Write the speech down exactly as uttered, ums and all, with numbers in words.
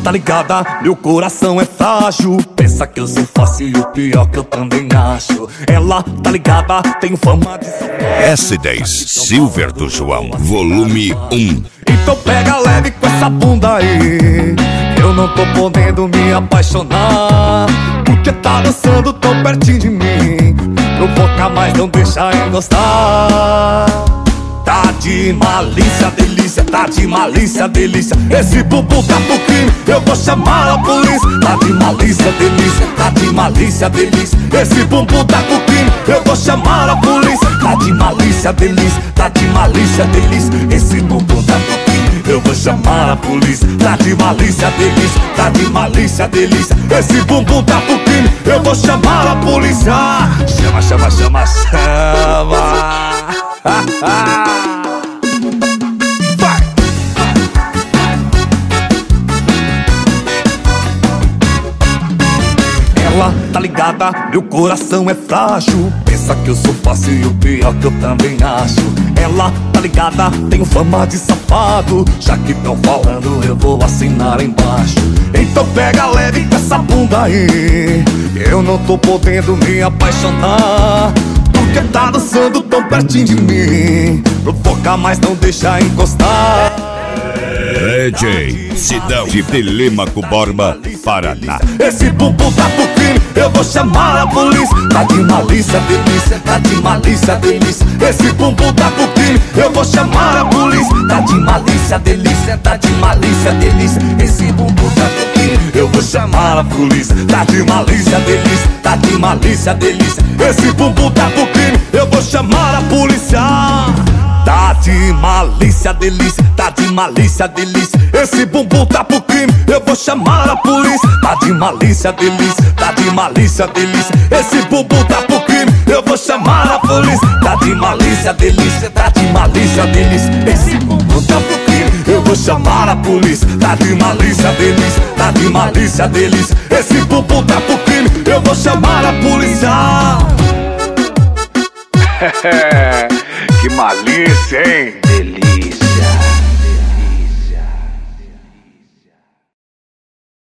tá ligada, meu coração é frágil. Pensa que eu sou fácil e o pior que eu também acho. Ela tá ligada, tenho fama de S dez Silver do João, volume um. Então pega leve com essa bunda aí. Eu não tô podendo me apaixonar, porque tá dançando tão pertinho de mim. Provoca, mas não deixa encostar. Tá de malícia, delícia, tá de malícia, delícia. Esse bumbum tá pro crime, eu vou chamar a polícia. Tá de malícia, delícia, tá de malícia, delícia. Esse bumbum tá pro crime, eu vou chamar a polícia. Tá de malícia, delícia, tá de malícia, delícia. Esse bumbum tá pro crime, eu vou chamar a polícia. Tá de malícia, delícia, tá de malícia, delícia. Esse bumbum tá pro crime, eu vou chamar a polícia. Chama, chama, chama, chama. Vai! Ela tá ligada, meu coração é frágil. Pensa que eu sou fácil e o pior que eu também acho. Ela tá ligada, tenho fama de safado. Já que tão falando, eu vou assinar embaixo. Então pega leve com essa bunda aí. Eu não tô podendo me apaixonar, porque tá dançando tão pertinho de mim. Provoca, mas não deixa encostar. D J Sidão de Telêmaco Borba, Paraná. Esse bumbum tá pro crime, eu vou chamar a polícia. Tá de malícia, delícia, tá de malícia, delícia. Esse bumbum tá pro crime, eu vou chamar a polícia. Tá de malícia, delícia, tá de malícia, delícia. Esse bumbum tá pro crime, eu vou chamar a polícia. Tá de malícia, delícia, tá de malícia, delícia. Esse bumbum tá pro crime, eu vou chamar a polícia. Tá de malícia, delícia, tá de malícia, delícia. Esse bumbum tá pro crime, eu vou chamar a polícia. Tá de malícia, delícia, tá de malícia, delícia. Esse bumbum tá pro crime, eu vou chamar a polícia. Tá de malícia, delícia, tá de malícia, delícia. Esse bumbum tá pro crime, eu vou chamar a polícia. Tá de malícia, delícia, tá de malícia, delícia. Esse bumbum tá pro crime, eu vou chamar a polícia. Que malícia, hein? Delícia.